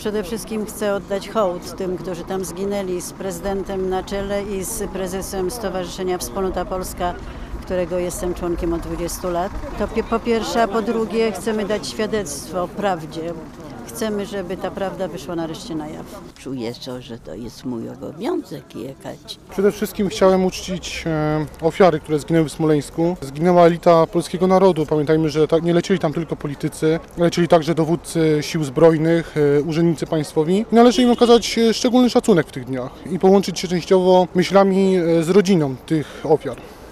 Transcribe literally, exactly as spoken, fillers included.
Przede wszystkim chcę oddać hołd tym, którzy tam zginęli, z prezydentem na czele i z prezesem Stowarzyszenia Wspólnota Polska, którego jestem członkiem od dwudziestu lat. To po pierwsze, a po drugie chcemy dać świadectwo prawdzie. Chcemy, żeby ta prawda wyszła nareszcie na jaw. Czuję to, że to jest mój obowiązek jechać. Przede wszystkim chciałem uczcić e, ofiary, które zginęły w Smoleńsku. Zginęła elita polskiego narodu. Pamiętajmy, że tak, nie lecieli tam tylko politycy, lecieli także dowódcy sił zbrojnych, e, urzędnicy państwowi. I należy im okazać szczególny szacunek w tych dniach i połączyć się częściowo myślami e, z rodziną tych ofiar.